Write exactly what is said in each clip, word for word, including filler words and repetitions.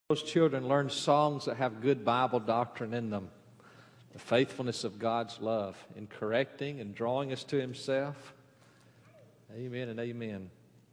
Those children learn songs that have good Bible doctrine in them. The faithfulness of God's love in correcting and drawing us to Himself. Amen and amen.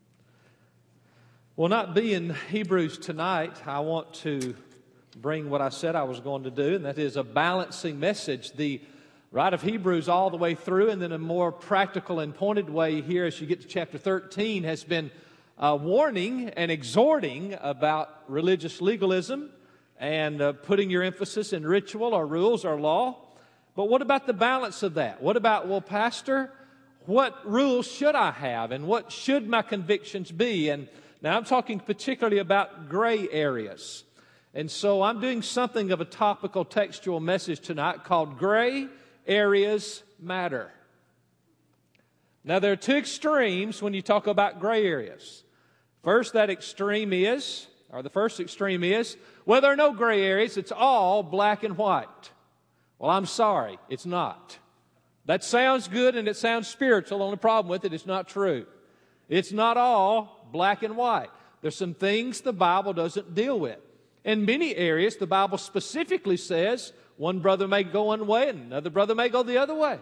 Well, not being Hebrews tonight, I want to bring what I said I was going to do, and that is a balancing message. The writer of Hebrews all the way through, and then a more practical and pointed way here as you get to chapter thirteen, has been uh, warning and exhorting about religious legalism and uh, putting your emphasis in ritual or rules or law. But what about the balance of that? What about, well, Pastor, what rules should I have and what should my convictions be? And now I'm talking particularly about gray areas. And so I'm doing something of a topical textual message tonight called Gray Areas Matter. Now there are two extremes when you talk about gray areas. First, that extreme is, or the first extreme is, well, there are no gray areas, it's all black and white. Well, I'm sorry, it's not. That sounds good and it sounds spiritual. The only problem with it, it's not true. It's not all black and white. There's some things the Bible doesn't deal with. In many areas, the Bible specifically says one brother may go one way and another brother may go the other way.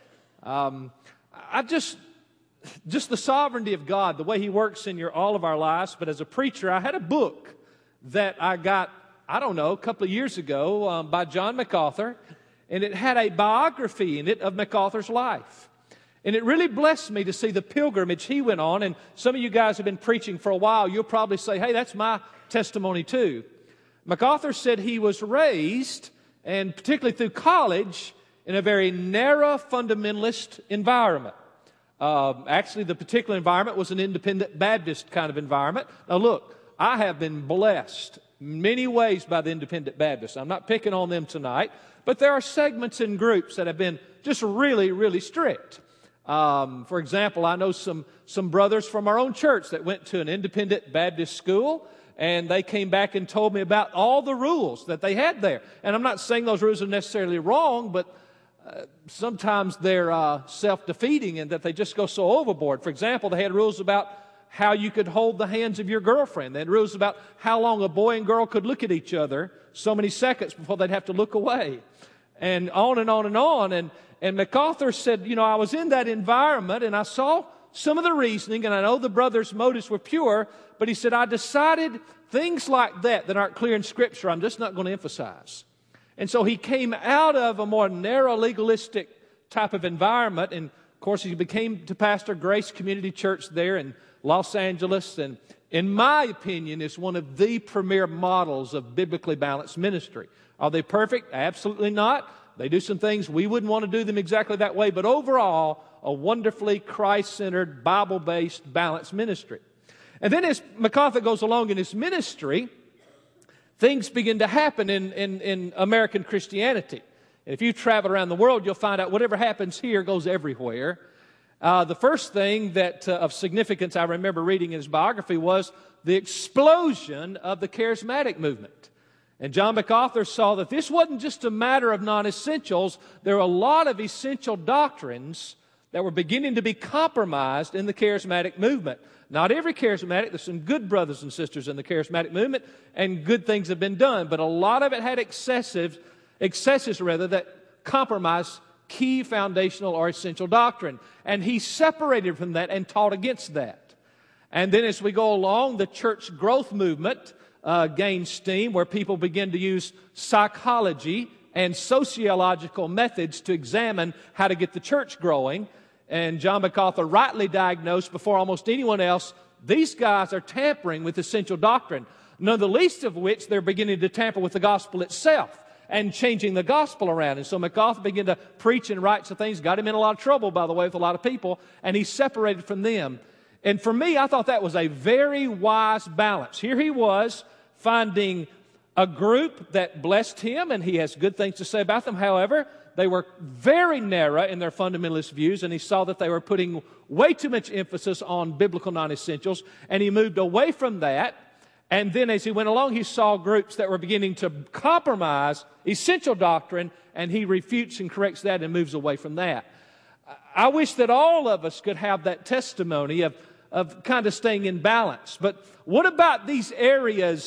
Um, I just, just the sovereignty of God, the way He works in your all of our lives. But as a preacher, I had a book that I got, I don't know, a couple of years ago um, by John MacArthur, and it had a biography in it of MacArthur's life. And it really blessed me to see the pilgrimage he went on. And some of you guys have been preaching for a while. You'll probably say, hey, that's my testimony too. MacArthur said he was raised, and particularly through college, in a very narrow fundamentalist environment. Uh, actually, the particular environment was an independent Baptist kind of environment. Now look, I have been blessed in many ways by the independent Baptists. I'm not picking on them tonight, but there are segments and groups that have been just really, really strict. Um, for example, I know some, some brothers from our own church that went to an independent Baptist school, and they came back and told me about all the rules that they had there. And I'm not saying those rules are necessarily wrong, but uh, sometimes they're uh, self-defeating and that they just go so overboard. For example, they had rules about how you could hold the hands of your girlfriend. They had rules about how long a boy and girl could look at each other, so many seconds before they'd have to look away. And on and on and on. And, and MacArthur said, you know, I was in that environment and I saw some of the reasoning, and I know the brothers' motives were pure, but he said, I decided things like that that aren't clear in Scripture, I'm just not going to emphasize. And so he came out of a more narrow legalistic type of environment, and of course he became to pastor Grace Community Church there in Los Angeles, and in my opinion is one of the premier models of biblically balanced ministry. Are they perfect? Absolutely not. They do some things we wouldn't want to do them exactly that way, but overall, a wonderfully Christ-centered, Bible-based, balanced ministry. And then as MacArthur goes along in his ministry, things begin to happen in, in, in American Christianity. And if you travel around the world, you'll find out whatever happens here goes everywhere. Uh, the first thing that uh, of significance I remember reading in his biography was the explosion of the charismatic movement. And John MacArthur saw that this wasn't just a matter of non-essentials. There were a lot of essential doctrines that were beginning to be compromised in the charismatic movement. Not every charismatic. There's some good brothers and sisters in the charismatic movement, and good things have been done. But a lot of it had excessive, excesses rather, that compromised key foundational or essential doctrine. And he separated from that and taught against that. And then as we go along, the church growth movement uh, gained steam, where people begin to use psychology and sociological methods to examine how to get the church growing. And John MacArthur rightly diagnosed before almost anyone else, these guys are tampering with essential doctrine, none the least of which they're beginning to tamper with the gospel itself and changing the gospel around. And so MacArthur began to preach and write some things, got him in a lot of trouble, by the way, with a lot of people, and he separated from them. And for me, I thought that was a very wise balance. Here he was finding a group that blessed him, and he has good things to say about them. However, they were very narrow in their fundamentalist views, and he saw that they were putting way too much emphasis on biblical non-essentials, and he moved away from that. And then as he went along, he saw groups that were beginning to compromise essential doctrine, and he refutes and corrects that and moves away from that. I wish that all of us could have that testimony of, of kind of staying in balance. But what about these areas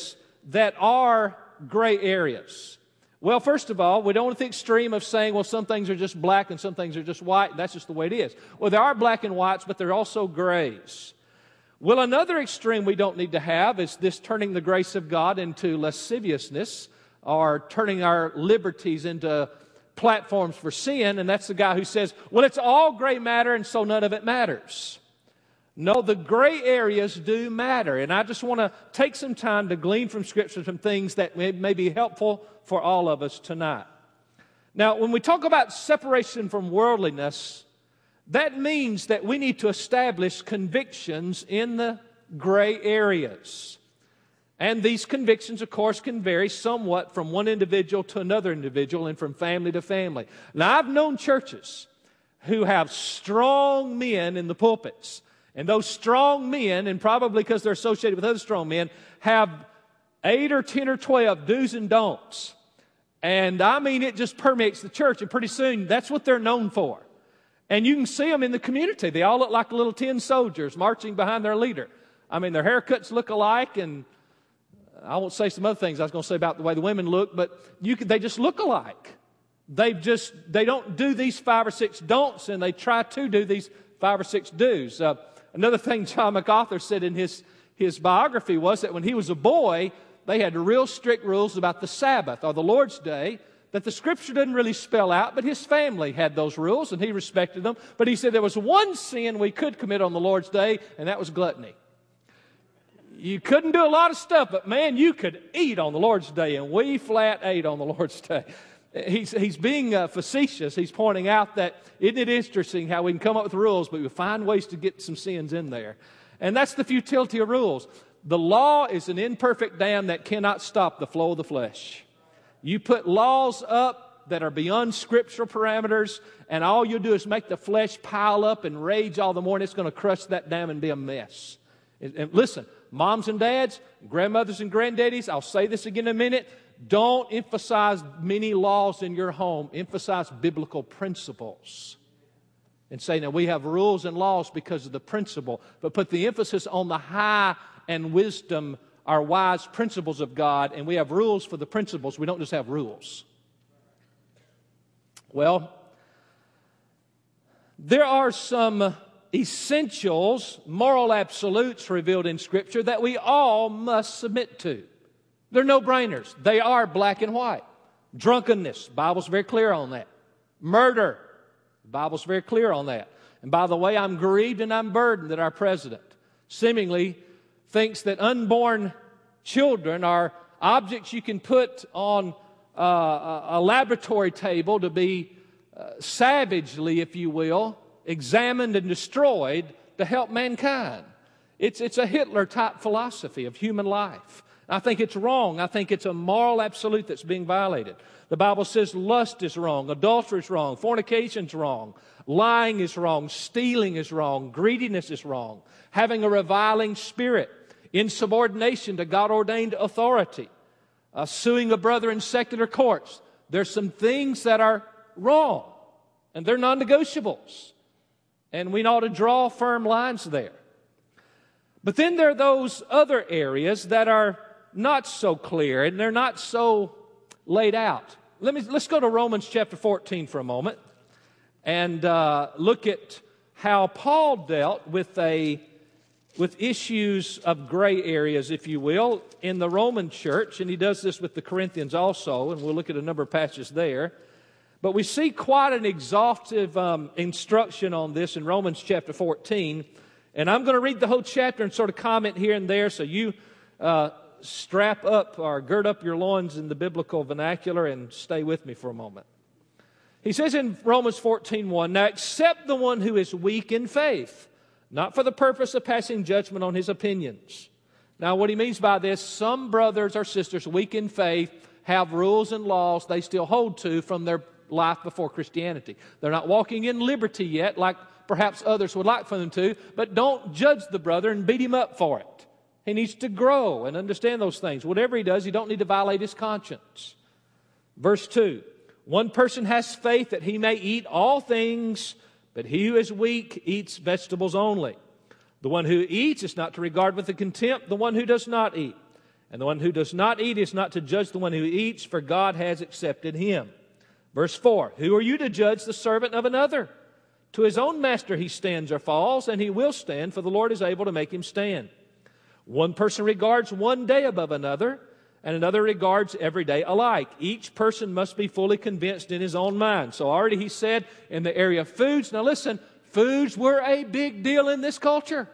that are gray areas? Well, first of all, we don't want the extreme of saying, well, some things are just black and some things are just white. That's just the way it is. Well, there are black and whites, but there are also grays. Well, another extreme we don't need to have is this turning the grace of God into lasciviousness, or turning our liberties into platforms for sin. And that's the guy who says, well, it's all gray matter and so none of it matters. No, the gray areas do matter. And I just want to take some time to glean from Scripture some things that may, may be helpful for all of us tonight. Now, when we talk about separation from worldliness, that means that we need to establish convictions in the gray areas. And these convictions, of course, can vary somewhat from one individual to another individual and from family to family. Now, I've known churches who have strong men in the pulpits. And those strong men, and probably because they're associated with other strong men, have eight or ten or twelve do's and don'ts. And I mean, it just permeates the church. And pretty soon, that's what they're known for. And you can see them in the community. They all look like little tin soldiers marching behind their leader. I mean, their haircuts look alike, and I won't say some other things I was going to say about the way the women look, but you can, they just look alike. They just, they don't do these five or six don'ts, and they try to do these five or six do's. Uh, another thing John MacArthur said in his, his biography was that when he was a boy, they had real strict rules about the Sabbath, or the Lord's Day, that the Scripture didn't really spell out, but his family had those rules, and he respected them. But he said there was one sin we could commit on the Lord's Day, and that was gluttony. You couldn't do a lot of stuff, but man, you could eat on the Lord's Day, and we flat ate on the Lord's Day. He's, he's being uh, facetious. He's pointing out that, isn't it interesting how we can come up with rules, but we find ways to get some sins in there. And that's the futility of rules. The law is an imperfect dam that cannot stop the flow of the flesh. You put laws up that are beyond scriptural parameters, and all you'll do is make the flesh pile up and rage all the more, and it's going to crush that dam and be a mess. And, and listen, moms and dads, grandmothers and granddaddies, I'll say this again in a minute. Don't emphasize many laws in your home. Emphasize biblical principles. And say, now we have rules and laws because of the principle, but put the emphasis on the high and wisdom, our wise principles of God, and we have rules for the principles. We don't just have rules. Well, there are some essentials, moral absolutes revealed in Scripture that we all must submit to. They're no-brainers. They are black and white. Drunkenness, the Bible's very clear on that. Murder, the Bible's very clear on that. And by the way, I'm grieved and I'm burdened that our president seemingly thinks that unborn children are objects you can put on uh, a laboratory table to be uh, savagely, if you will, examined and destroyed to help mankind. It's, it's a Hitler-type philosophy of human life. I think it's wrong. I think it's a moral absolute that's being violated. The Bible says lust is wrong, adultery is wrong, fornication is wrong, lying is wrong, stealing is wrong, greediness is wrong, having a reviling spirit, insubordination to God-ordained authority, uh, suing a brother in secular courts. There's some things that are wrong, and they're non-negotiables. And we ought to draw firm lines there. But then there are those other areas that are not so clear, and they're not so laid out. Let me, let's go to Romans chapter fourteen for a moment and uh, look at how Paul dealt with a with issues of gray areas, if you will, in the Roman church. And he does this with the Corinthians also, and we'll look at a number of passages there. But we see quite an exhaustive um, instruction on this in Romans chapter fourteen. And I'm going to read the whole chapter and sort of comment here and there, so you uh, strap up or gird up your loins in the biblical vernacular and stay with me for a moment. He says in Romans fourteen one, now accept the one who is weak in faith, not for the purpose of passing judgment on his opinions. Now what he means by this, some brothers or sisters weak in faith have rules and laws they still hold to from their life before Christianity. They're not walking in liberty yet like perhaps others would like for them to, but don't judge the brother and beat him up for it. He needs to grow and understand those things. Whatever he does, you don't need to violate his conscience. Verse two, one person has faith that he may eat all things, but he who is weak eats vegetables only. The one who eats is not to regard with contempt the one who does not eat. And the one who does not eat is not to judge the one who eats, for God has accepted him. Verse four, who are you to judge the servant of another? To his own master he stands or falls, and he will stand, for the Lord is able to make him stand. One person regards one day above another, and another regards every day alike. Each person must be fully convinced in his own mind. So already he said in the area of foods. Now listen, foods were a big deal in this culture.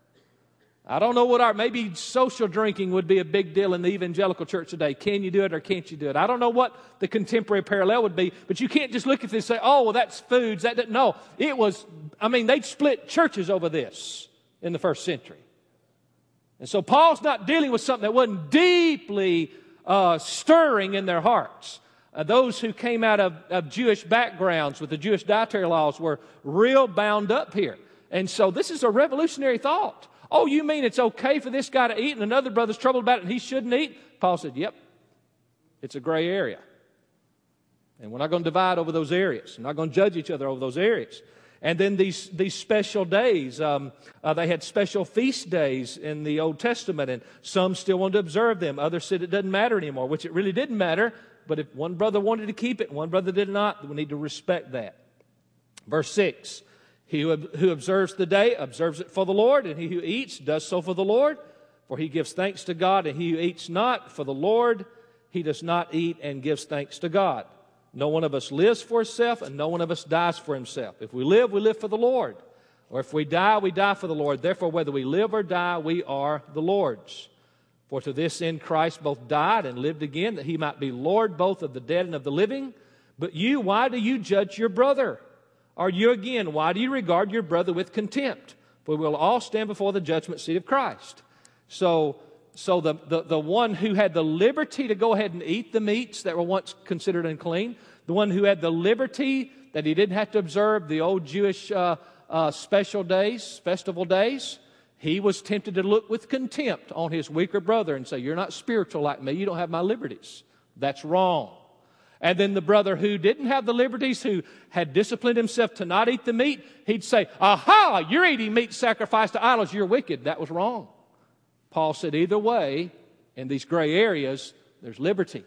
I don't know what our, maybe social drinking would be a big deal in the evangelical church today. Can you do it or can't you do it? I don't know what the contemporary parallel would be, but you can't just look at this and say, oh, well, that's foods. That, no, it was, I mean, they'd split churches over this in the first century. And so Paul's not dealing with something that wasn't deeply uh, stirring in their hearts. Uh, those who came out of, of Jewish backgrounds with the Jewish dietary laws were real bound up here. And so this is a revolutionary thought. Oh, you mean it's okay for this guy to eat and another brother's troubled about it and he shouldn't eat? Paul said, yep, it's a gray area. And we're not going to divide over those areas. We're not going to judge each other over those areas. And then these, these special days, um, uh, they had special feast days in the Old Testament, and some still wanted to observe them. Others said it doesn't matter anymore, which it really didn't matter. But if one brother wanted to keep it and one brother did not, we need to respect that. Verse six, he who, who observes the day observes it for the Lord, and he who eats does so for the Lord, for he gives thanks to God, and he who eats not for the Lord, he does not eat and gives thanks to God. No one of us lives for himself, and no one of us dies for himself. If we live, we live for the Lord. Or if we die, we die for the Lord. Therefore, whether we live or die, we are the Lord's. For to this end Christ both died and lived again, that he might be Lord both of the dead and of the living. But you, why do you judge your brother? Or you again, why do you regard your brother with contempt? For we will all stand before the judgment seat of Christ. So, so the, the, the one who had the liberty to go ahead and eat the meats that were once considered unclean, the one who had the liberty that he didn't have to observe the old Jewish uh, uh, special days, festival days, he was tempted to look with contempt on his weaker brother and say, you're not spiritual like me, you don't have my liberties. That's wrong. And then the brother who didn't have the liberties, who had disciplined himself to not eat the meat, he'd say, aha, you're eating meat sacrificed to idols, you're wicked. That was wrong. Paul said either way, in these gray areas, there's liberty.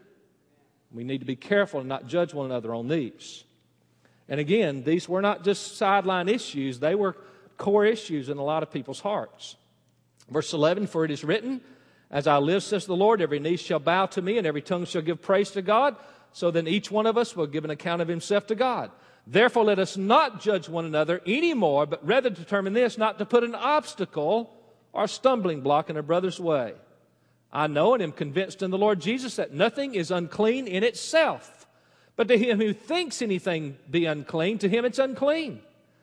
We need to be careful and not judge one another on these. And again, these were not just sideline issues, they were core issues in a lot of people's hearts. Verse eleven, for it is written, as I live, says the Lord, every knee shall bow to me and every tongue shall give praise to God. So then each one of us will give an account of himself to God. Therefore let us not judge one another anymore, but rather determine this, not to put an obstacle or a stumbling block in a brother's way. I know and am convinced in the Lord Jesus that nothing is unclean in itself. But to him who thinks anything be unclean, to him it's unclean.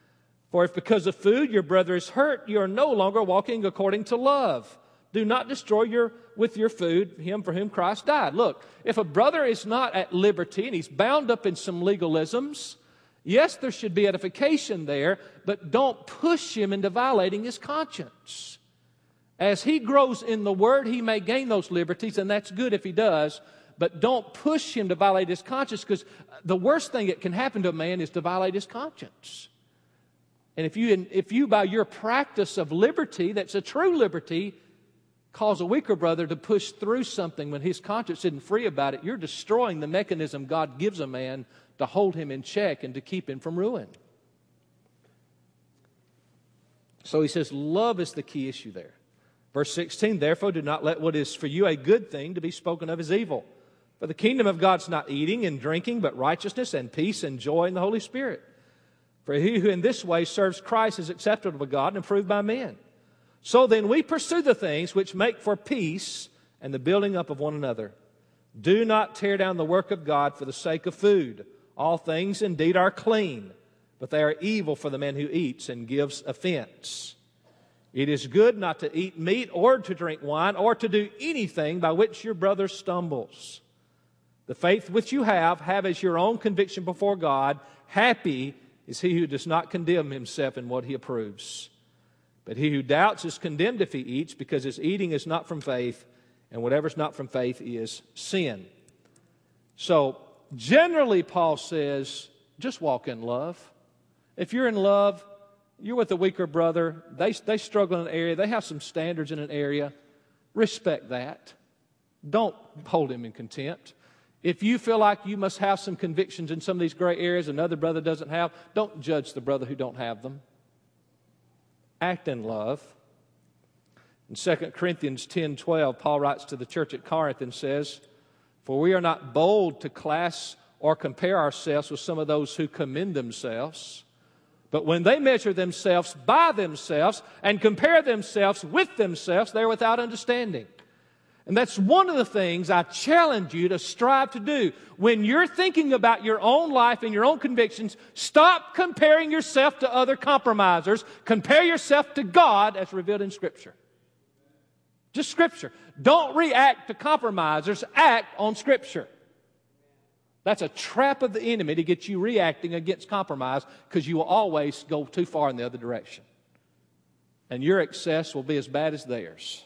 For if because of food your brother is hurt, you are no longer walking according to love. Do not destroy your, with your food him for whom Christ died. Look, if a brother is not at liberty and he's bound up in some legalisms, yes, there should be edification there, but don't push him into violating his conscience. As he grows in the Word, he may gain those liberties, and that's good if he does, but don't push him to violate his conscience, because the worst thing that can happen to a man is to violate his conscience. And if you, if you by your practice of liberty, that's a true liberty, cause a weaker brother to push through something when his conscience isn't free about it, you're destroying the mechanism God gives a man to hold him in check and to keep him from ruin. So he says love is the key issue there. Verse sixteen, therefore do not let what is for you a good thing to be spoken of as evil. For the kingdom of God's not eating and drinking, but righteousness and peace and joy in the Holy Spirit. For he who in this way serves Christ is acceptable to God and approved by men. So then we pursue the things which make for peace and the building up of one another. Do not tear down the work of God for the sake of food. All things indeed are clean, but they are evil for the man who eats and gives offense. It is good not to eat meat or to drink wine or to do anything by which your brother stumbles. The faith which you have, have as your own conviction before God. Happy is he who does not condemn himself in what he approves. But he who doubts is condemned if he eats, because his eating is not from faith, and whatever is not from faith is sin. So, generally, Paul says, just walk in love. If you're in love, you're with a weaker brother, they, they struggle in an area, they have some standards in an area, respect that. Don't hold him in contempt. If you feel like you must have some convictions in some of these gray areas another brother doesn't have, don't judge the brother who don't have them. Act in love. In Second Corinthians ten twelve, Paul writes to the church at Corinth and says, "For we are not bold to class or compare ourselves with some of those who commend themselves, but when they measure themselves by themselves and compare themselves with themselves, they're without understanding." And that's one of the things I challenge you to strive to do. When you're thinking about your own life and your own convictions, stop comparing yourself to other compromisers. Compare yourself to God as revealed in Scripture. Just Scripture. Don't react to compromisers. Act on Scripture. That's a trap of the enemy to get you reacting against compromise, because you will always go too far in the other direction. And your excess will be as bad as theirs.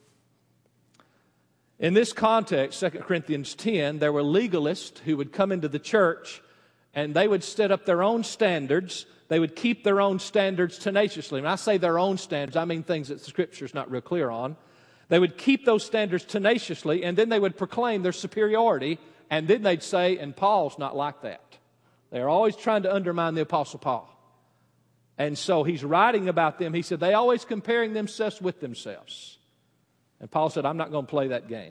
In this context, Second Corinthians ten, there were legalists who would come into the church and they would set up their own standards. They would keep their own standards tenaciously. When I say their own standards, I mean things that the Scripture is not real clear on. They would keep those standards tenaciously, and then they would proclaim their superiority, and then they'd say, and Paul's not like that. They're always trying to undermine the Apostle Paul. And so he's writing about them. He said, they always comparing themselves with themselves. And Paul said, I'm not going to play that game.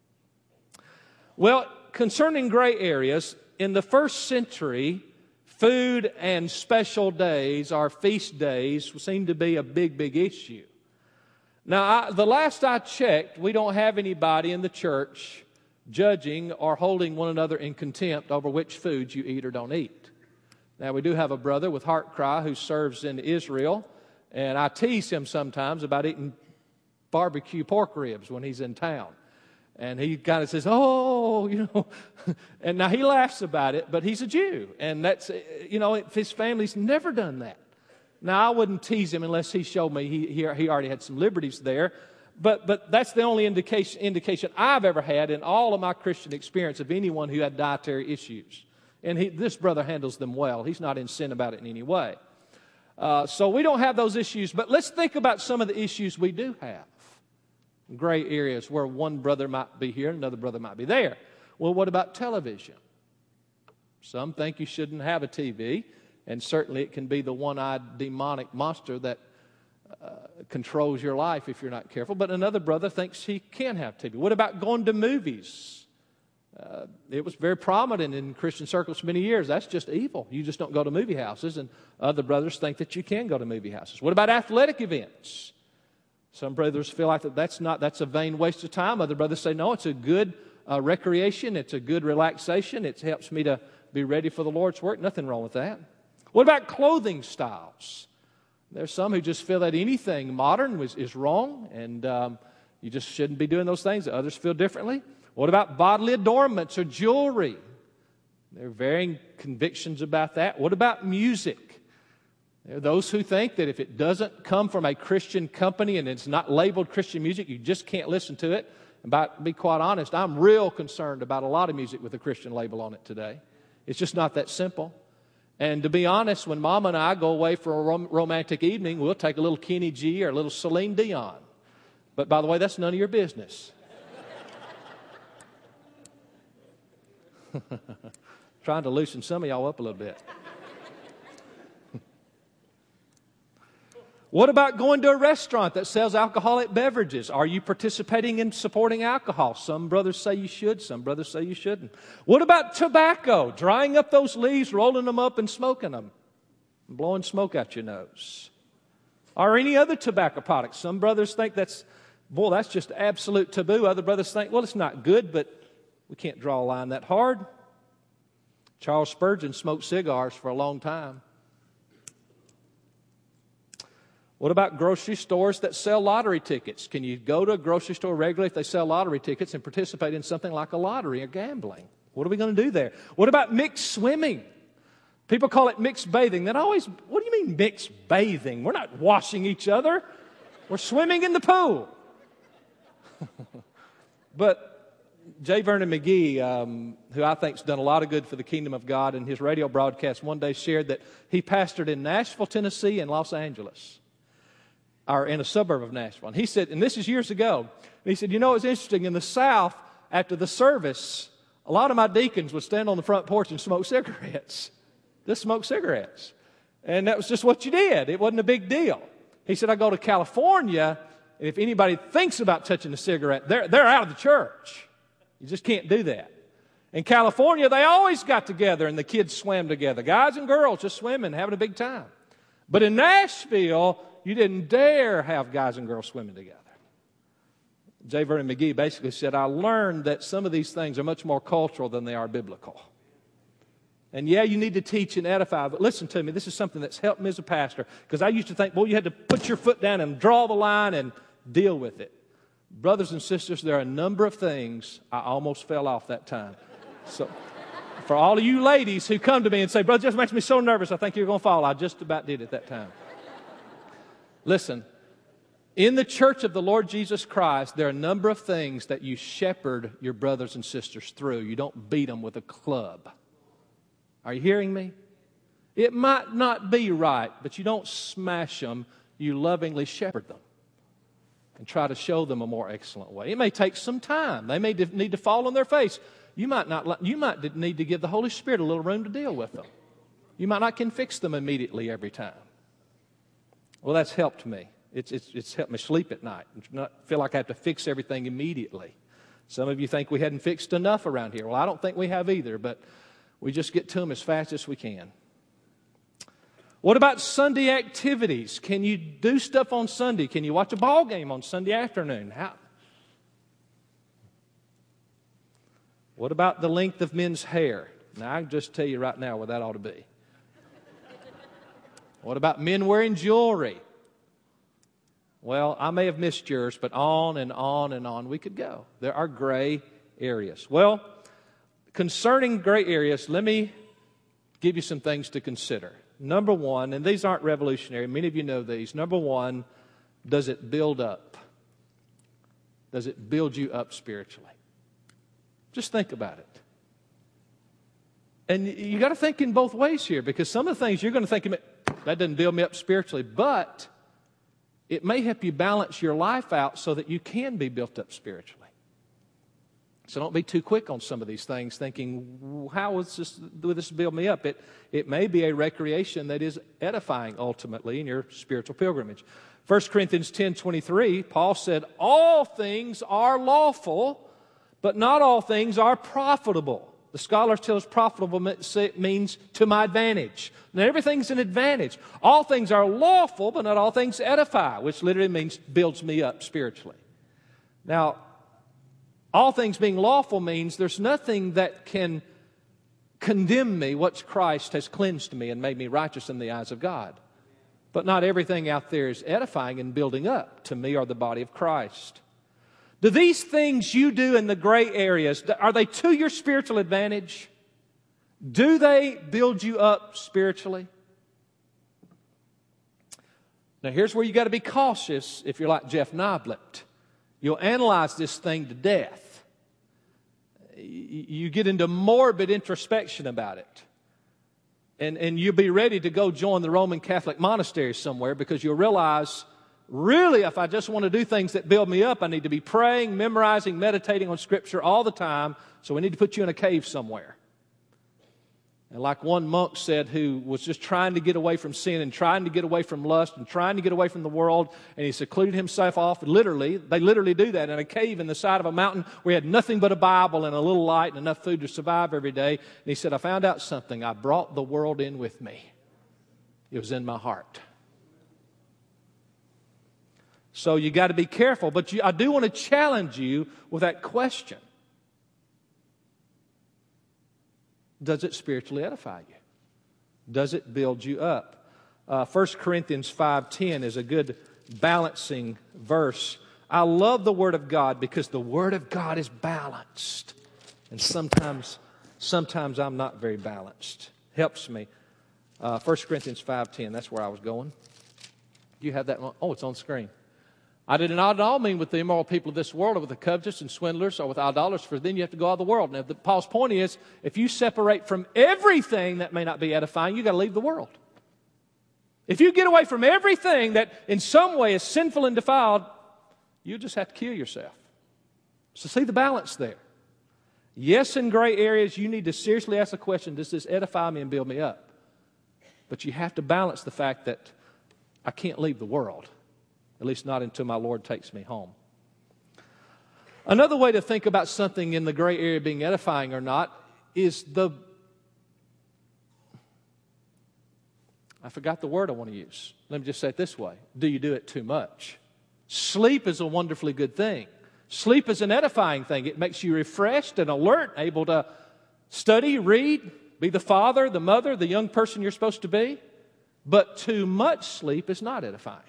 Well, concerning gray areas, in the first century, food and special days, or feast days, seemed to be a big, big issue. Now, I, the last I checked, we don't have anybody in the church judging or holding one another in contempt over which foods you eat or don't eat. Now, we do have a brother with Heart Cry who serves in Israel, and I tease him sometimes about eating barbecue pork ribs when he's in town. And he kind of says, oh, you know, and now he laughs about it, but he's a Jew. And that's, you know, his family's never done that. Now, I wouldn't tease him unless he showed me he, he, he already had some liberties there. But, but that's the only indication, indication I've ever had in all of my Christian experience of anyone who had dietary issues. And he, this brother handles them well. He's not in sin about it in any way. Uh, so we don't have those issues. But let's think about some of the issues we do have. Gray areas where one brother might be here and another brother might be there. Well, what about television? Some think you shouldn't have a T V, and certainly it can be the one-eyed demonic monster that uh, controls your life if you're not careful. But another brother thinks he can have T V. What about going to movies? Uh, it was very prominent in Christian circles for many years. That's just evil. You just don't go to movie houses, and other brothers think that you can go to movie houses. What about athletic events? Some brothers feel like that that's not, that's a vain waste of time. Other brothers say, no, it's a good uh, recreation. It's a good relaxation. It helps me to be ready for the Lord's work. Nothing wrong with that. What about clothing styles? There's some who just feel that anything modern was, is wrong, and um, you just shouldn't be doing those things. Others feel differently. What about bodily adornments or jewelry? There are varying convictions about that. What about music? There are those who think that if it doesn't come from a Christian company and it's not labeled Christian music, you just can't listen to it. And by, to be quite honest, I'm real concerned about a lot of music with a Christian label on it today. It's just not that simple. And to be honest, when Mama and I go away for a rom- romantic evening, we'll take a little Kenny G or a little Celine Dion. But by the way, that's none of your business. Trying to loosen some of y'all up a little bit. What about going to a restaurant that sells alcoholic beverages? Are you participating in supporting alcohol? Some brothers say you should, some brothers say you shouldn't. What about tobacco? Drying up those leaves, rolling them up and smoking them, and blowing smoke out your nose. Or any other tobacco products. Some brothers think that's, boy, that's just absolute taboo. Other brothers think, well, it's not good, but we can't draw a line that hard. Charles Spurgeon smoked cigars for a long time. What about grocery stores that sell lottery tickets? Can you go to a grocery store regularly if they sell lottery tickets and participate in something like a lottery or gambling? What are we going to do there? What about mixed swimming? People call it mixed bathing. Then always, what do you mean mixed bathing? We're not washing each other. We're swimming in the pool. But J. Vernon McGee, um, who I think has done a lot of good for the kingdom of God, in his radio broadcast one day shared that he pastored in Nashville, Tennessee, and Los Angeles, or in a suburb of Nashville. And he said, and this is years ago, and he said, you know, it's interesting, in the South, after the service, a lot of my deacons would stand on the front porch and smoke cigarettes. Just smoke cigarettes. And that was just what you did. It wasn't a big deal. He said, I go to California, and if anybody thinks about touching a cigarette, they're, they're out of the church. You just can't do that. In California, they always got together and the kids swam together. Guys and girls just swimming, having a big time. But in Nashville, you didn't dare have guys and girls swimming together. J. Vernon McGee basically said, I learned that some of these things are much more cultural than they are biblical. And yeah, you need to teach and edify, but listen to me, this is something that's helped me as a pastor, because I used to think, boy, you had to put your foot down and draw the line and deal with it. Brothers and sisters, there are a number of things I almost fell off that time. So for all of you ladies who come to me and say, brother, it just makes me so nervous, I think you're going to fall, I just about did at that time. Listen, in the church of the Lord Jesus Christ, there are a number of things that you shepherd your brothers and sisters through. You don't beat them with a club. Are you hearing me? It might not be right, but you don't smash them. You lovingly shepherd them and try to show them a more excellent way. It may take some time. They may need to fall on their face. You might not. You might need to give the Holy Spirit a little room to deal with them. You might not can fix them immediately every time. Well, that's helped me. It's, it's, it's helped me sleep at night. Not feel like I have to fix everything immediately. Some of you think we hadn't fixed enough around here. Well, I don't think we have either, but we just get to them as fast as we can. What about Sunday activities? Can you do stuff on Sunday? Can you watch a ball game on Sunday afternoon? How? What about the length of men's hair? Now, I can just tell you right now what that ought to be. What about men wearing jewelry? Well, I may have missed yours, but on and on and on we could go. There are gray areas. Well, concerning gray areas, let me give you some things to consider. Number one, and these aren't revolutionary, many of you know these. Number one, does it build up? Does it build you up spiritually? Just think about it. And you got to think in both ways here, because some of the things you're going to think, that doesn't build me up spiritually, but it may help you balance your life out so that you can be built up spiritually. So don't be too quick on some of these things thinking, how will this, will this build me up? It, it may be a recreation that is edifying ultimately in your spiritual pilgrimage. First Corinthians ten twenty-three, Paul said, all things are lawful, but not all things are profitable. The scholars tell us profitable means to my advantage. Now, everything's an advantage. All things are lawful, but not all things edify, which literally means builds me up spiritually. Now, all things being lawful means there's nothing that can condemn me once Christ has cleansed me and made me righteous in the eyes of God. But not everything out there is edifying and building up to me or the body of Christ. Do these things you do in the gray areas, are they to your spiritual advantage? Do they build you up spiritually? Now here's where you got to be cautious if you're like Jeff Noblet. You'll analyze this thing to death. You get into morbid introspection about it. And, and you'll be ready to go join the Roman Catholic monastery somewhere because you'll realize, really, if I just want to do things that build me up, I need to be praying, memorizing, meditating on Scripture all the time. So we need to put you in a cave somewhere. And like one monk said who was just trying to get away from sin and trying to get away from lust and trying to get away from the world, and he secluded himself off, literally, they literally do that, in a cave in the side of a mountain where he had nothing but a Bible and a little light and enough food to survive every day. And he said, I found out something. I brought the world in with me. It was in my heart. So you got to be careful, but you, I do want to challenge you with that question. Does it spiritually edify you? Does it build you up? Uh, First Corinthians five ten is a good balancing verse. I love the Word of God because the Word of God is balanced. And sometimes, sometimes I'm not very balanced. Helps me. Uh, First Corinthians five ten, that's where I was going. Do you have that one? Oh, it's on the screen. I did not at all mean with the immoral people of this world or with the covetous and swindlers or with idolaters, for then you have to go out of the world. Now, the, Paul's point is, if you separate from everything that may not be edifying, you've got to leave the world. If you get away from everything that in some way is sinful and defiled, you just have to kill yourself. So see the balance there. Yes, in gray areas, you need to seriously ask the question, does this edify me and build me up? But you have to balance the fact that I can't leave the world, at least not until my Lord takes me home. Another way to think about something in the gray area being edifying or not is the, I forgot the word I want to use. Let me just say it this way. Do you do it too much? Sleep is a wonderfully good thing. Sleep is an edifying thing. It makes you refreshed and alert, able to study, read, be the father, the mother, the young person you're supposed to be. But too much sleep is not edifying.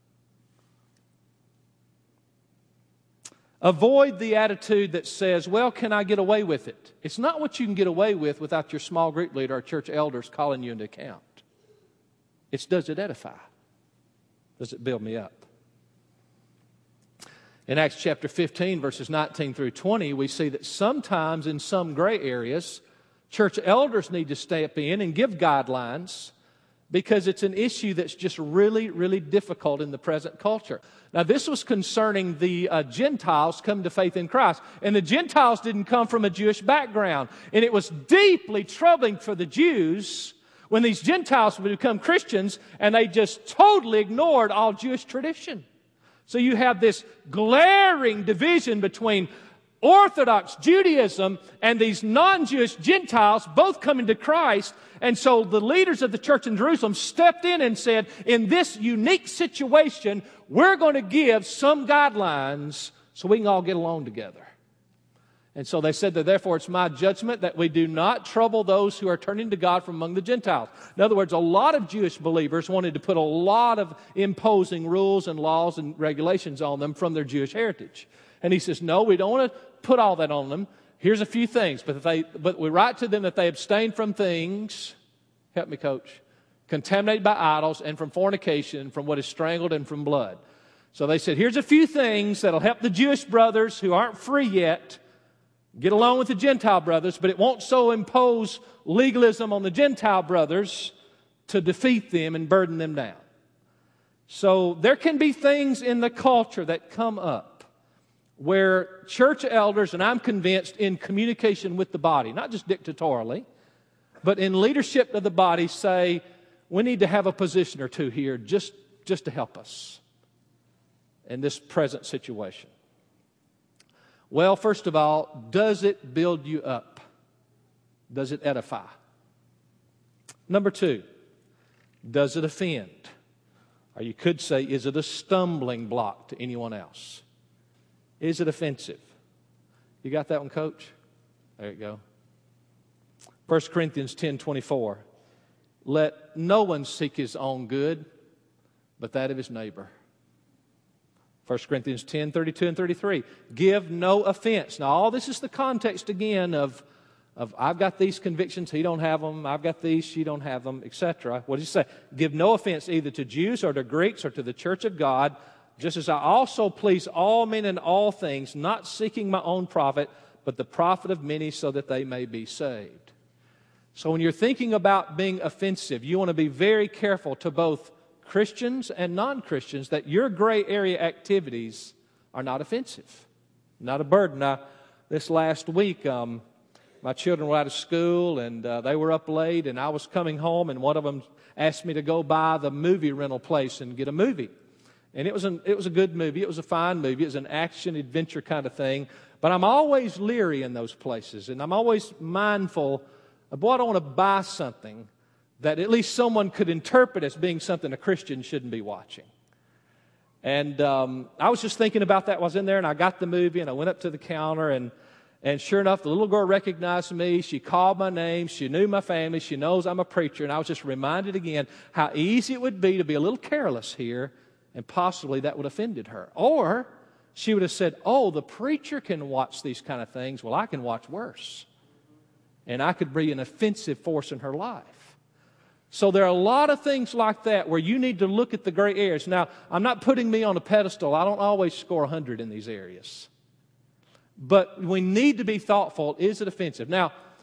Avoid the attitude that says, well, can I get away with it? It's not what you can get away with without your small group leader or church elders calling you into account. It's, does it edify? Does it build me up? In Acts chapter fifteen, verses nineteen through twenty, we see that sometimes in some gray areas, church elders need to step in and give guidelines because it's an issue that's just really, really difficult in the present culture. Now, this was concerning the uh, Gentiles come to faith in Christ. And the Gentiles didn't come from a Jewish background. And it was deeply troubling for the Jews when these Gentiles would become Christians and they just totally ignored all Jewish tradition. So you have this glaring division between Orthodox Judaism and these non-Jewish Gentiles both coming to Christ. And so the leaders of the church in Jerusalem stepped in and said, in this unique situation, we're going to give some guidelines so we can all get along together. And so they said that therefore it's my judgment that we do not trouble those who are turning to God from among the Gentiles. In other words, a lot of Jewish believers wanted to put a lot of imposing rules and laws and regulations on them from their Jewish heritage. And he says, no, we don't want to put all that on them. Here's a few things. But, if they, but we write to them that they abstain from things, help me coach, contaminated by idols and from fornication, from what is strangled and from blood. So they said, here's a few things that'll help the Jewish brothers who aren't free yet get along with the Gentile brothers, but it won't so impose legalism on the Gentile brothers to defeat them and burden them down. So there can be things in the culture that come up where church elders, and I'm convinced in communication with the body, not just dictatorially, but in leadership of the body, say, we need to have a position or two here just, just to help us in this present situation. Well, first of all, does it build you up? Does it edify? Number two, does it offend? Or you could say, is it a stumbling block to anyone else? Is it offensive? You got that one, Coach? There you go. First Corinthians ten twenty-four. Let no one seek his own good, but that of his neighbor. First Corinthians ten thirty-two and thirty-three. Give no offense. Now, all this is the context again of, of I've got these convictions, he don't have them. I've got these, she don't have them, et cetera. What does he say? Give no offense either to Jews or to Greeks or to the church of God, just as I also please all men in all things, not seeking my own profit, but the profit of many so that they may be saved. So when you're thinking about being offensive, you want to be very careful to both Christians and non-Christians that your gray area activities are not offensive, not a burden. Now, this last week, um, my children were out of school and uh, they were up late, and I was coming home, and one of them asked me to go by the movie rental place and get a movie. And it was an, it was a good movie. It was a fine movie. It was an action-adventure kind of thing. But I'm always leery in those places, and I'm always mindful of, boy, I don't want to buy something that at least someone could interpret as being something a Christian shouldn't be watching. And um, I was just thinking about that while I was in there, and I got the movie, and I went up to the counter, and, and sure enough, the little girl recognized me. She called my name. She knew my family. She knows I'm a preacher, and I was just reminded again how easy it would be to be a little careless here, and possibly that would have offended her. Or she would have said, oh, the preacher can watch these kind of things. Well, I can watch worse. And I could be an offensive force in her life. So there are a lot of things like that where you need to look at the gray areas. Now, I'm not putting me on a pedestal. I don't always score one hundred in these areas. But we need to be thoughtful. Is it offensive? Now,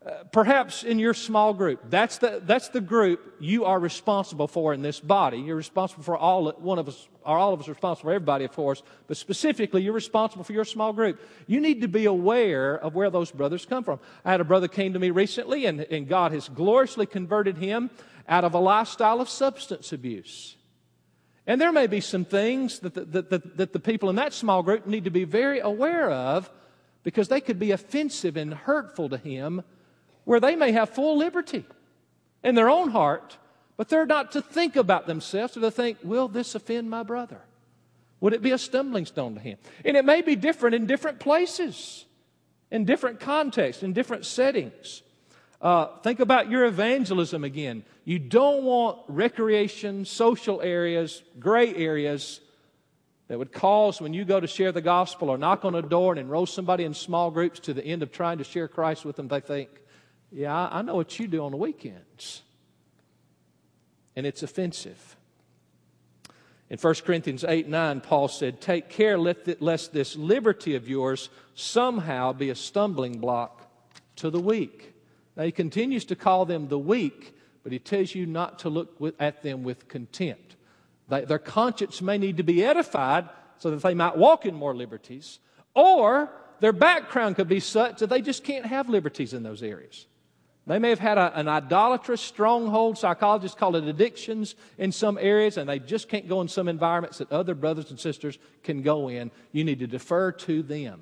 Perhaps in your small group, that's the, that's the group you are responsible for in this body. You're responsible for all, one of us, or all of us are responsible for everybody, of course, but specifically you're responsible for your small group. You need to be aware of where those brothers come from. I had a brother came to me recently, and, and God has gloriously converted him out of a lifestyle of substance abuse. And there may be some things that the, that, that, that the people in that small group need to be very aware of, because they could be offensive and hurtful to him, where they may have full liberty in their own heart, but they're not to think about themselves, or to think, will this offend my brother? Would it be a stumbling stone to him? And it may be different in different places, in different contexts, in different settings. Uh, think about your evangelism again. You don't want recreation, social areas, gray areas that would cause, when you go to share the gospel or knock on a door and enroll somebody in small groups to the end of trying to share Christ with them, they think, yeah, I know what you do on the weekends. And it's offensive. In First Corinthians eight nine, Paul said, take care lest this liberty of yours somehow be a stumbling block to the weak. Now he continues to call them the weak, but he tells you not to look at them with contempt. They, their conscience may need to be edified so that they might walk in more liberties, or their background could be such that they just can't have liberties in those areas. They may have had a, an idolatrous stronghold, psychologists call it addictions, in some areas, and they just can't go in some environments that other brothers and sisters can go in. You need to defer to them.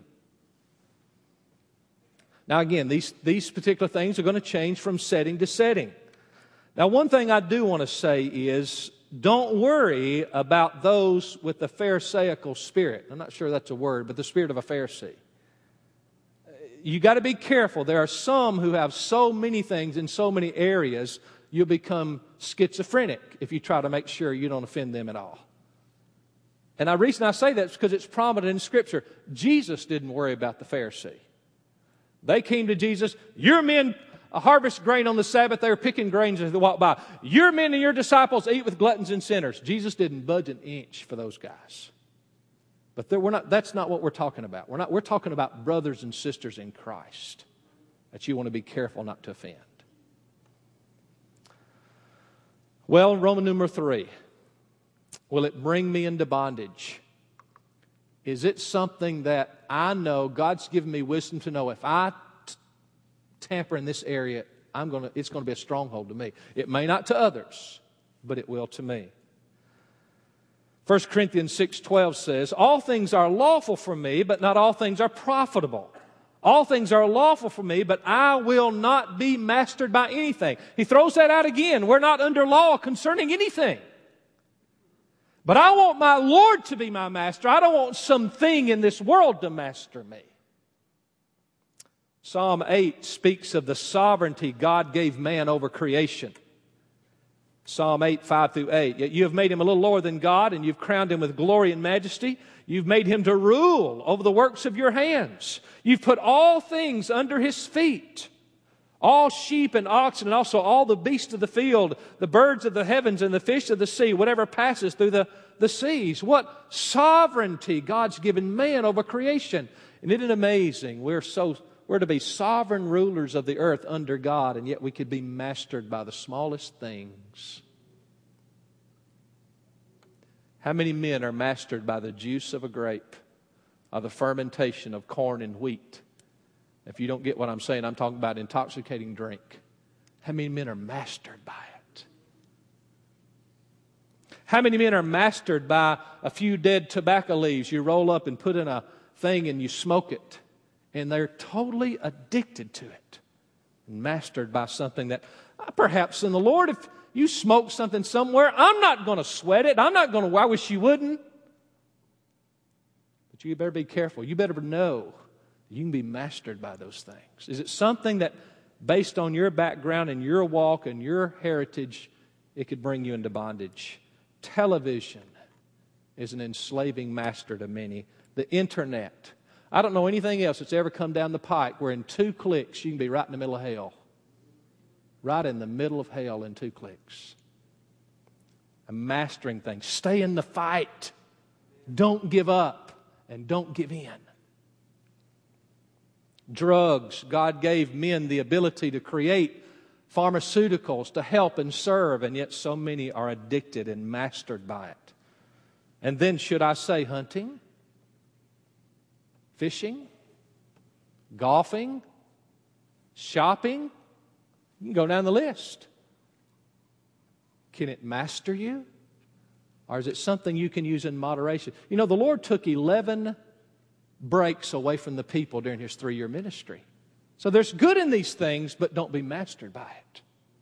Now again, these, these particular things are going to change from setting to setting. Now one thing I do want to say is, don't worry about those with the Pharisaical spirit. I'm not sure that's a word, but the spirit of a Pharisee. You got to be careful. There are some who have so many things in so many areas, you'll become schizophrenic if you try to make sure you don't offend them at all. And the reason I say that is because it's prominent in Scripture. Jesus didn't worry about the Pharisee. They came to Jesus, your men harvest grain on the Sabbath, they were picking grains as they walked by. Your men and your disciples eat with gluttons and sinners. Jesus didn't budge an inch for those guys. But we're not, that's not what we're talking about. We're not, we're talking about brothers and sisters in Christ that you want to be careful not to offend. Well, Roman numeral three. Will it bring me into bondage? Is it something that I know God's given me wisdom to know if I t- tamper in this area, I'm gonna, it's going to be a stronghold to me. It may not to others, but it will to me. First Corinthians six twelve says, all things are lawful for me, but not all things are profitable. All things are lawful for me, but I will not be mastered by anything. He throws that out again. We're not under law concerning anything. But I want my Lord to be my master. I don't want something in this world to master me. Psalm eight speaks of the sovereignty God gave man over creation. Psalm eight, five through eight. Yet you have made him a little lower than God, and you've crowned him with glory and majesty. You've made him to rule over the works of your hands. You've put all things under his feet. All sheep and oxen, and also all the beasts of the field, the birds of the heavens and the fish of the sea, whatever passes through the, the seas. What sovereignty God's given man over creation. And isn't it amazing? We're so we're to be sovereign rulers of the earth under God, and yet we could be mastered by the smallest things. How many men are mastered by the juice of a grape, or the fermentation of corn and wheat? If you don't get what I'm saying, I'm talking about intoxicating drink. How many men are mastered by it? How many men are mastered by a few dead tobacco leaves you roll up and put in a thing and you smoke it? And they're totally addicted to it. And mastered by something that, perhaps in the Lord, if you smoke something somewhere, I'm not going to sweat it. I'm not going to, I wish you wouldn't. But you better be careful. You better know you can be mastered by those things. Is it something that, based on your background and your walk and your heritage, it could bring you into bondage? Television is an enslaving master to many. The internet. I don't know anything else that's ever come down the pike where in two clicks you can be right in the middle of hell. Right in the middle of hell in two clicks. A mastering thing. Stay in the fight. Don't give up and don't give in. drugs. God gave men the ability to create pharmaceuticals to help and serve, and yet so many are addicted and mastered by it. And then should I say hunting, fishing, golfing, shopping? You can go down the list. Can it master you? Or is it something you can use in moderation? You know, the Lord took eleven breaks away from the people during His three-year ministry. So there's good in these things, but don't be mastered by it.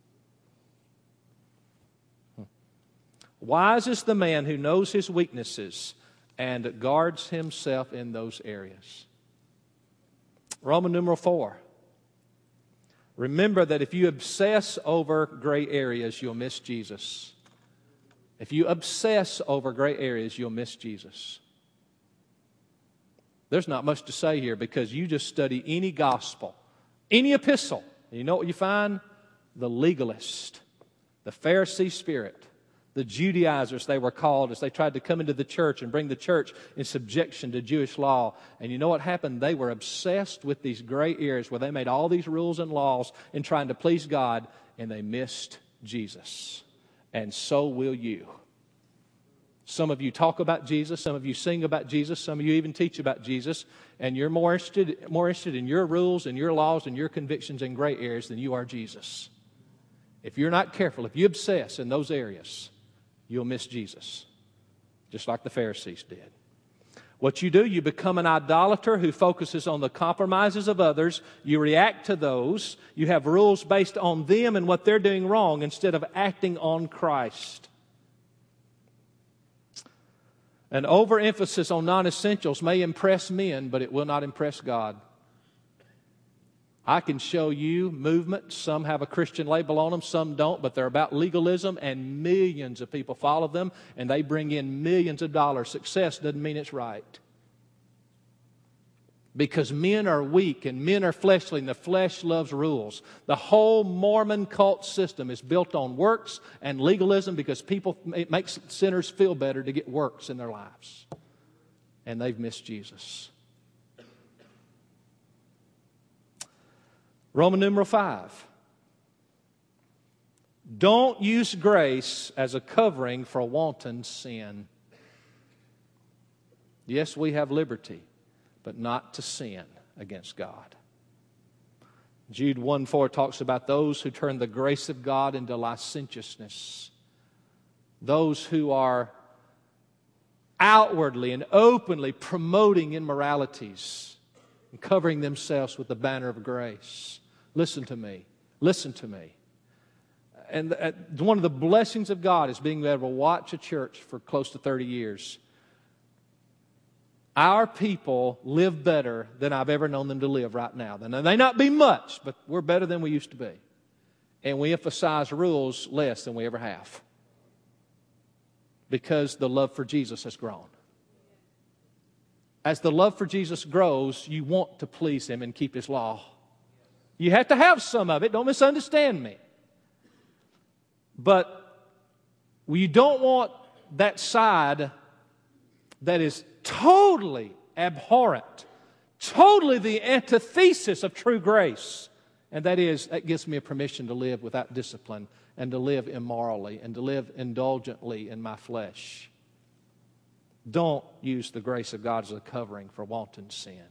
Wise is the man who knows his weaknesses and guards himself in those areas. Roman numeral four. Remember that if you obsess over gray areas, you'll miss Jesus. If you obsess over gray areas, you'll miss Jesus. There's not much to say here because you just study any gospel, any epistle. And you know what you find? The legalist, the Pharisee spirit, the Judaizers they were called as they tried to come into the church and bring the church in subjection to Jewish law. And you know what happened? They were obsessed with these gray areas where they made all these rules and laws in trying to please God, and they missed Jesus. And so will you. Some of you talk about Jesus, some of you sing about Jesus, some of you even teach about Jesus, and you're more interested, more interested in your rules and your laws and your convictions in gray areas than you are Jesus. If you're not careful, if you obsess in those areas, you'll miss Jesus, just like the Pharisees did. What you do, you become an idolater who focuses on the compromises of others. You react to those. You have rules based on them and what they're doing wrong instead of acting on Christ. An overemphasis on non-essentials may impress men, but it will not impress God. I can show you movements. Some have a Christian label on them, some don't, but they're about legalism, and millions of people follow them, and they bring in millions of dollars. Success doesn't mean it's right. Because men are weak and men are fleshly, and the flesh loves rules. The whole Mormon cult system is built on works and legalism because people, it makes sinners feel better to get works in their lives. And they've missed Jesus. Roman numeral five. Don't use grace as a covering for wanton sin. Yes, we have liberty, but not to sin against God. Jude one four talks about those who turn the grace of God into licentiousness. Those who are outwardly and openly promoting immoralities and covering themselves with the banner of grace. Listen to me. Listen to me. And one of the blessings of God is being able to watch a church for close to thirty years. Our people live better than I've ever known them to live right now. They may not be much, but we're better than we used to be. And we emphasize rules less than we ever have. Because the love for Jesus has grown. As the love for Jesus grows, you want to please Him and keep His law. You have to have some of it. Don't misunderstand me. But you don't want that side that is totally abhorrent, totally the antithesis of true grace. And that is, that gives me a permission to live without discipline and to live immorally and to live indulgently in my flesh. Don't use the grace of God as a covering for wanton sin.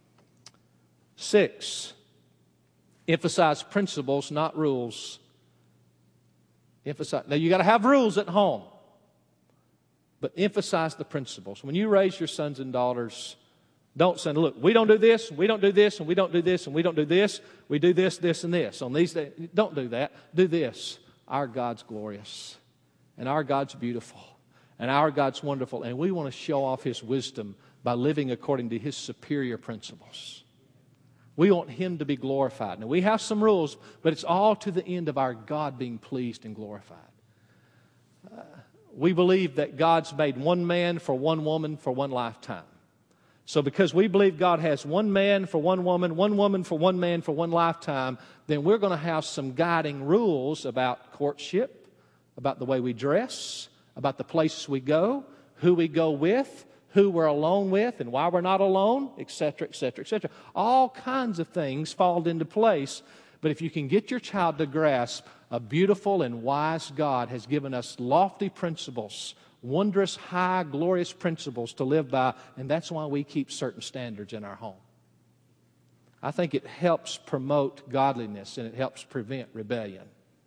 Six, emphasize principles, not rules. Emphasize. Now, you got to have rules at home, but emphasize the principles. When you raise your sons and daughters, don't say, look, we don't do this, we don't do this, and we don't do this, and we don't do this. We do this, this, and this. On these days, don't do that. Do this. Our God's glorious, and our God's beautiful, and our God's wonderful, and we want to show off His wisdom by living according to His superior principles. We want Him to be glorified. Now, we have some rules, but it's all to the end of our God being pleased and glorified. Uh, we believe that God's made one man for one woman for one lifetime. So because we believe God has one man for one woman, one woman for one man for one lifetime, then we're going to have some guiding rules about courtship, about the way we dress, about the places we go, who we go with, who we're alone with and why we're not alone, et cetera, et cetera, et cetera. All kinds of things fall into place. But if you can get your child to grasp a beautiful and wise God has given us lofty principles, wondrous, high, glorious principles to live by, and that's why we keep certain standards in our home. I think it helps promote godliness and it helps prevent rebellion.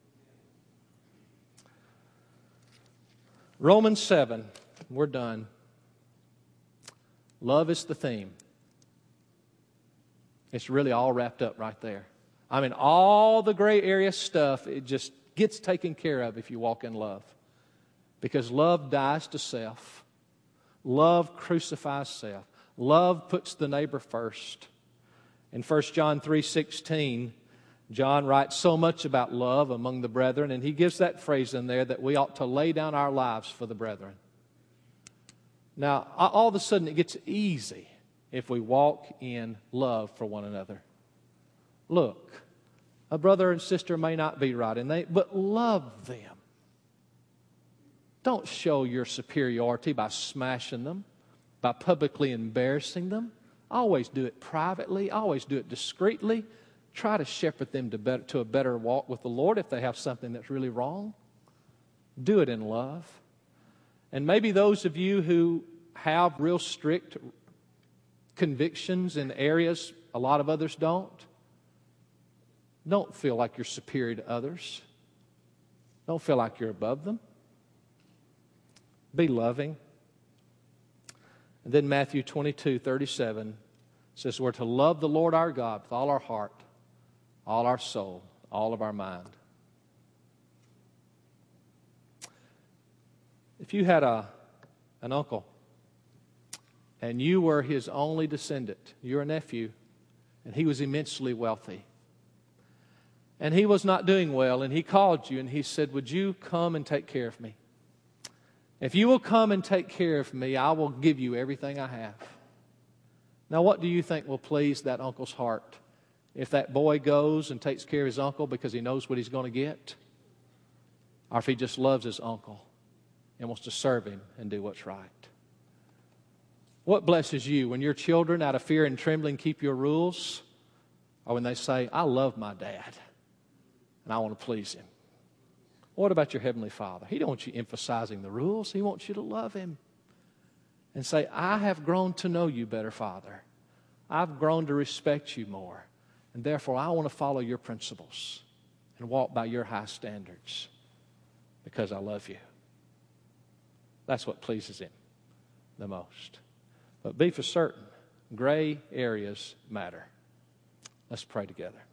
Romans seven, we're done. Love is the theme. It's really all wrapped up right there. I mean, all the gray area stuff, it just gets taken care of if you walk in love. Because love dies to self. Love crucifies self. Love puts the neighbor first. In First John three sixteen, John writes so much about love among the brethren, and he gives that phrase in there that we ought to lay down our lives for the brethren. Now, all of a sudden it gets easy if we walk in love for one another. Look, a brother and sister may not be right, and they, but love them. Don't show your superiority by smashing them, by publicly embarrassing them. Always do it privately. Always do it discreetly. Try to shepherd them to, better, to a better walk with the Lord if they have something that's really wrong. Do it in love. And maybe those of you who have real strict convictions in areas a lot of others don't, don't feel like you're superior to others. Don't feel like you're above them. Be loving. And then Matthew twenty-two thirty-seven says we're to love the Lord our God with all our heart, all our soul, all of our mind. If you had a, an uncle and you were his only descendant, you're a nephew, and he was immensely wealthy, and he was not doing well, and he called you and he said, would you come and take care of me? If you will come and take care of me, I will give you everything I have. Now, what do you think will please that uncle's heart? If that boy goes and takes care of his uncle because he knows what he's going to get? Or if he just loves his uncle and wants to serve him and do what's right? What blesses you when your children, out of fear and trembling, keep your rules? Or when they say, I love my dad and I want to please him? What about your Heavenly Father? He don't want you emphasizing the rules. He wants you to love Him and say, I have grown to know you better, Father. I've grown to respect you more. And therefore, I want to follow your principles and walk by your high standards because I love you. That's what pleases Him the most. But be for certain, gray areas matter. Let's pray together.